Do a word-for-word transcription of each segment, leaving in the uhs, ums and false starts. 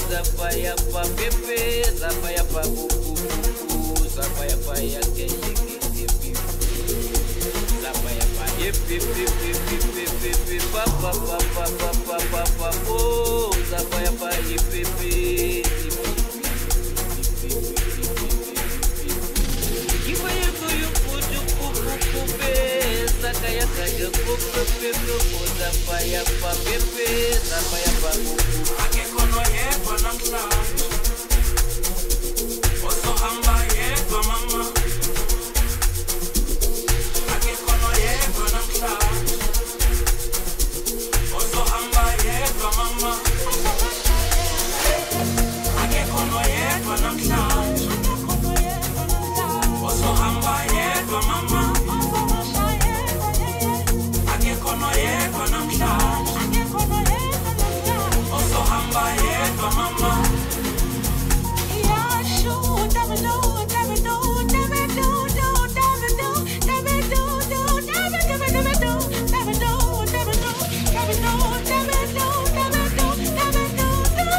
zapaya pa pepe, zapaya pa bubu bubu, zapaya pa ya kenye kenye pipi, zapaya pa ye pipi pipi pipi pipi pa pa pa pa pa pa pa pa oh, zapaya pa ye pipi. Iwa ye kuyu kuju kuku kupe, zakaya kaya kuku pepe, zapaya pa pepe, zapaya pa bubu. Akekono yedwa namhlanje osohamba yedwa mama Akekono yedwa namhlanje osohamba yedwa mama Akekono yedwa namhlanje osohamba yedwa mama Akekono yedwa namhlanje Also hamba yedwa mama Yeah, sure, never know, never know, never know, no, never know, never know, no, never, never, never know, never know, never know, never know, never know, never know, never know, no.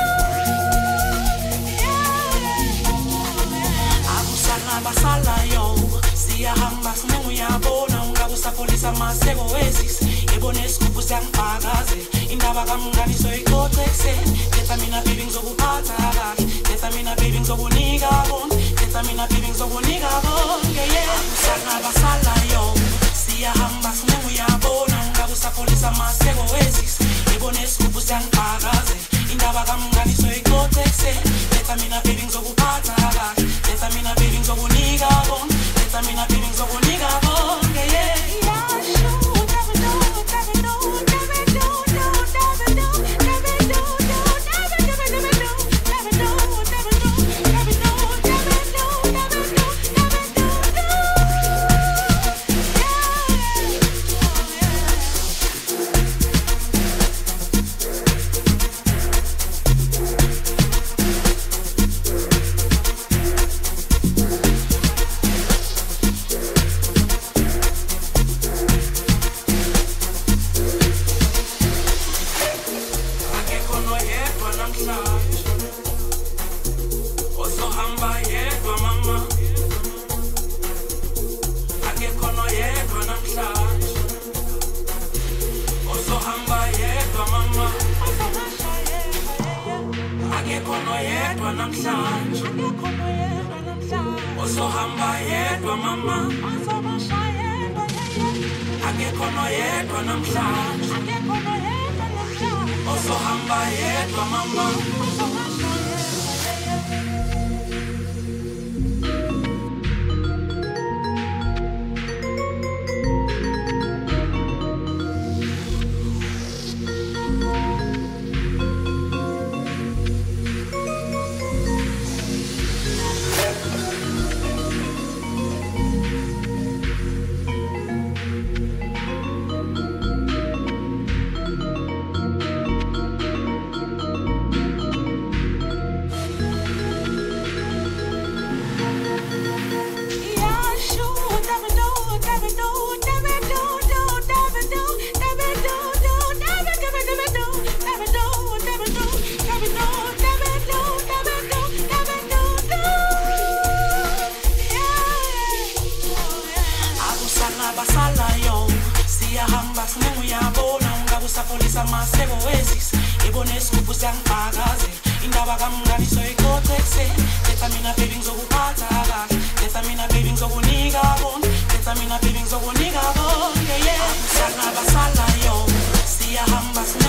Yeah. Akusala basala yo, siya hamba sinenguyabona ungabusapolisa maseko wesis, ebone skupu sangpagaze. Indaba kamngani soyixoxese Letha mina baby ngizokuphatha kahle Letha mina baby ngizokunika bonke Letha mina baby ngizokunika bonke yeah Akusala basala yo Siyahamba sinenge uyabona Ungabusapolisa maseko wesis Ebone isigubhu siyangipakaze Indaba kamngani soyixoxese Letha mina baby ngizokuphatha kahle Letha mina baby ngizokunika bonke Letha mina baby ngizokunika bonke yeah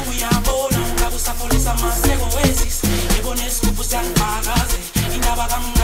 Indaba